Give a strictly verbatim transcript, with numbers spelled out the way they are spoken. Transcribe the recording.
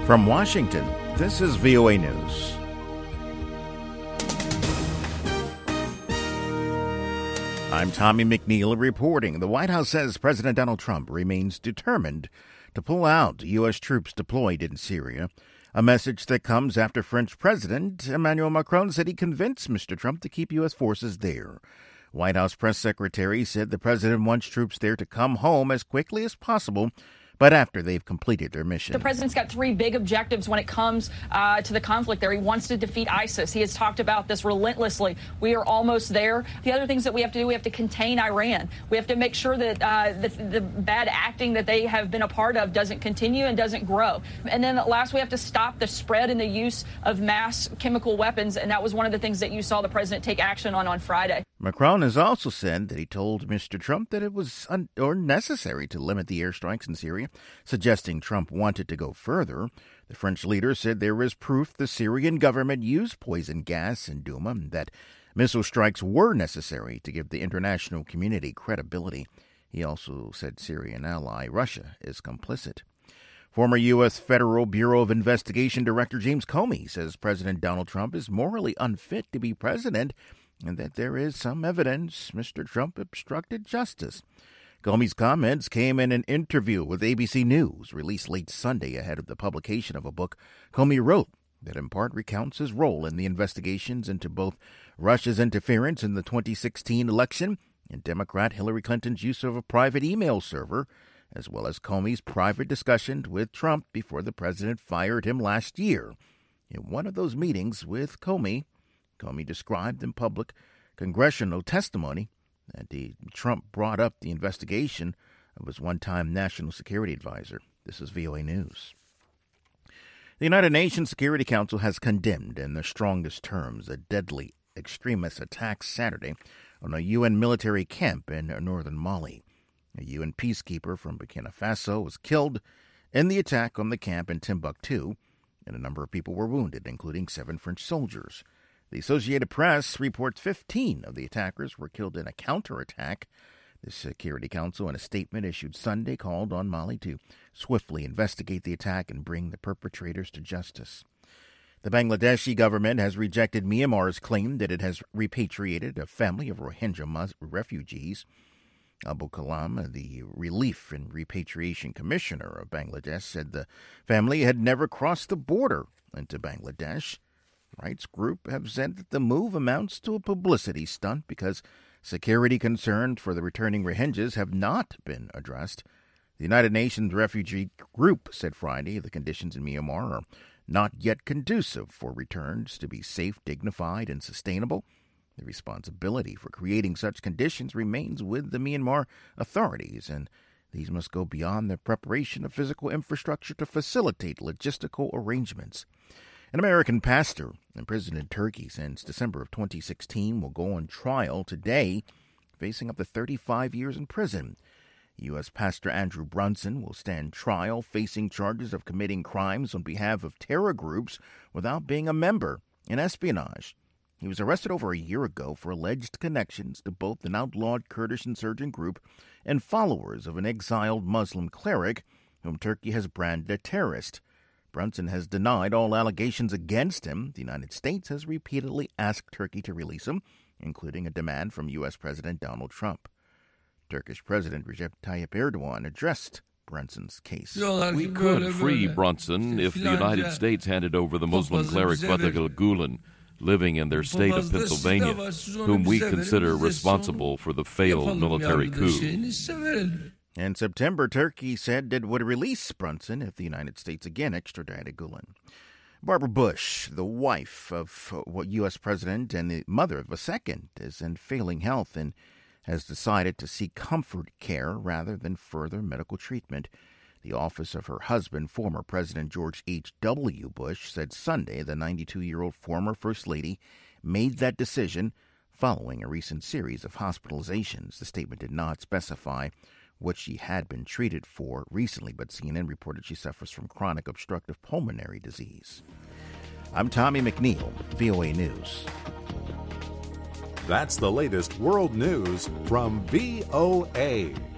From Washington, this is V O A News. I'm Tommy McNeil reporting. The White House says President Donald Trump remains determined to pull out U S troops deployed in Syria, a message that comes after French President Emmanuel Macron said he convinced Mister Trump to keep U S forces there. White House press secretary said the president wants troops there to come home as quickly as possible, but after they've completed their mission. The president's got three big objectives when it comes uh, to the conflict there. He wants to defeat ISIS. He has talked about this relentlessly. We are almost there. The other things that we have to do, we have to contain Iran. We have to make sure that uh, the, the bad acting that they have been a part of doesn't continue and doesn't grow. And then last, we have to stop the spread and the use of mass chemical weapons, and that was one of the things that you saw the president take action on on Friday. Macron has also said that he told Mister Trump that it was un- or necessary to limit the airstrikes in Syria, suggesting Trump wanted to go further. The French leader said there is proof the Syrian government used poison gas in Douma and that missile strikes were necessary to give the international community credibility. He also said Syrian ally Russia is complicit. Former U S Federal Bureau of Investigation Director James Comey says President Donald Trump is morally unfit to be president and that there is some evidence Mister Trump obstructed justice. Comey's comments came in an interview with A B C News, released late Sunday ahead of the publication of a book Comey wrote that in part recounts his role in the investigations into both Russia's interference in the twenty sixteen election and Democrat Hillary Clinton's use of a private email server, as well as Comey's private discussions with Trump before the president fired him last year. In one of those meetings with Comey, Comey described in public congressional testimony that the, Trump brought up the investigation of his one-time national security advisor. This is V O A News. The United Nations Security Council has condemned in the strongest terms a deadly extremist attack Saturday on a U N military camp in northern Mali. A U N peacekeeper from Burkina Faso was killed in the attack on the camp in Timbuktu, and a number of people were wounded, including seven French soldiers. The Associated Press reports fifteen of the attackers were killed in a counterattack. The Security Council, in a statement issued Sunday, called on Mali to swiftly investigate the attack and bring the perpetrators to justice. The Bangladeshi government has rejected Myanmar's claim that it has repatriated a family of Rohingya refugees. Abu Kalam, the Relief and Repatriation Commissioner of Bangladesh, said the family had never crossed the border into Bangladesh. Rights group have said that the move amounts to a publicity stunt because security concerns for the returning Rohingyas have not been addressed. The United Nations Refugee Group said Friday the conditions in Myanmar are not yet conducive for returns to be safe, dignified, and sustainable. The responsibility for creating such conditions remains with the Myanmar authorities, and these must go beyond the preparation of physical infrastructure to facilitate logistical arrangements. An American pastor imprisoned in Turkey since December of twenty sixteen will go on trial today, facing up to thirty-five years in prison. U S Pastor Andrew Brunson will stand trial facing charges of committing crimes on behalf of terror groups without being a member and espionage. He was arrested over a year ago for alleged connections to both an outlawed Kurdish insurgent group and followers of an exiled Muslim cleric whom Turkey has branded a terrorist. Brunson has denied all allegations against him. The United States has repeatedly asked Turkey to release him, including a demand from U S President Donald Trump. Turkish President Recep Tayyip Erdogan addressed Brunson's case. We could free Brunson if the United States handed over the Muslim cleric Fethullah Gulen, living in their state of Pennsylvania, whom we consider responsible for the failed military coup. In September, Turkey said it would release Brunson if the United States again extradited Gulen. Barbara Bush, the wife of U S President and the mother of a second, is in failing health and has decided to seek comfort care rather than further medical treatment. The office of her husband, former President George H W. Bush, said Sunday the ninety-two-year-old former First Lady made that decision following a recent series of hospitalizations. The statement did not specify what she had been treated for recently, but C N N reported she suffers from chronic obstructive pulmonary disease. I'm Tommy McNeil, V O A News. That's the latest world news from V O A.